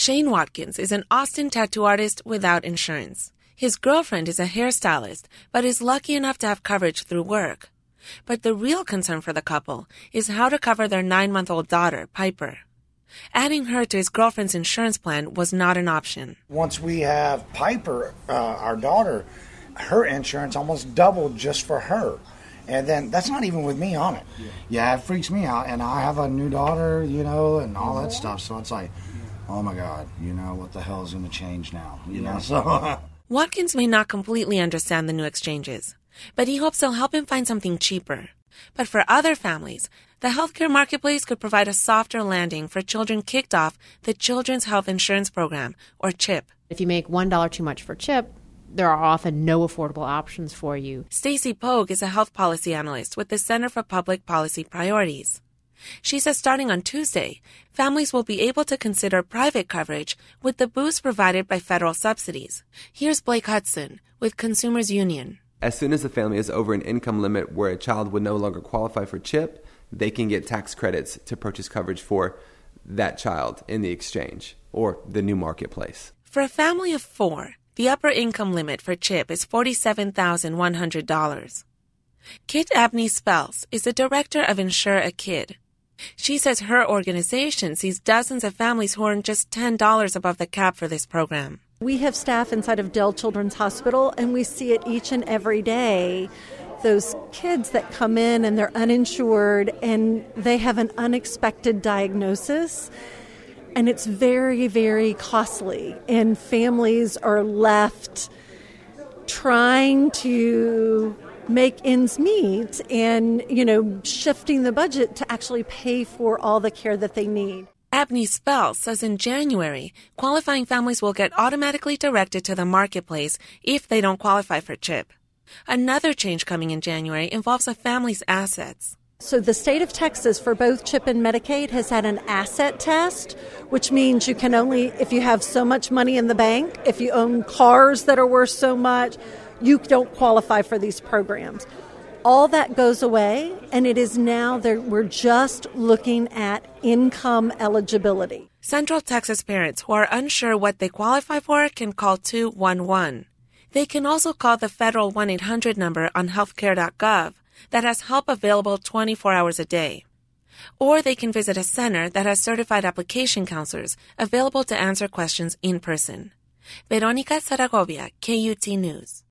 Shane Watkins is an Austin tattoo artist without insurance. His girlfriend is a hairstylist, but is lucky enough to have coverage through work. But the real concern for the couple is how to cover their 9-month-old daughter, Piper. Adding her to his girlfriend's insurance plan was not an option. Once we have Piper, our daughter, her insurance almost doubled just for her. And then that's not even with me on it. Yeah, it freaks me out. And I have a new daughter, and all that stuff. So it's like, oh my God, what the hell is going to change now? So Watkins may not completely understand the new exchanges, but he hopes they'll help him find something cheaper. But for other families, the healthcare marketplace could provide a softer landing for children kicked off the Children's Health Insurance Program, or CHIP. If you make $1 too much for CHIP, there are often no affordable options for you. Stacy Pogue is a health policy analyst with the Center for Public Policy Priorities. She says starting on Tuesday, families will be able to consider private coverage with the boost provided by federal subsidies. Here's Blake Hudson with Consumers Union. As soon as the family is over an income limit where a child would no longer qualify for CHIP, they can get tax credits to purchase coverage for that child in the exchange or the new marketplace. For a family of 4, the upper income limit for CHIP is $47,100. Kit Abney Spells is the director of Insure a Kid. She says her organization sees dozens of families who earn just $10 above the cap for this program. We have staff inside of Dell Children's Hospital, and we see it each and every day. Those kids that come in and they're uninsured and they have an unexpected diagnosis, and it's very, very costly. And families are left trying to make ends meet and, shifting the budget to actually pay for all the care that they need. Abney Spell says in January, qualifying families will get automatically directed to the marketplace if they don't qualify for CHIP. Another change coming in January involves a family's assets. So the state of Texas, for both CHIP and Medicaid, has had an asset test, which means you can only, if you have so much money in the bank, if you own cars that are worth so much, you don't qualify for these programs. All that goes away, and it is now we're just looking at income eligibility. Central Texas parents who are unsure what they qualify for can call 211. They can also call the federal 1-800 number on healthcare.gov that has help available 24 hours a day. Or they can visit a center that has certified application counselors available to answer questions in person. Veronica Zaragovia, KUT News.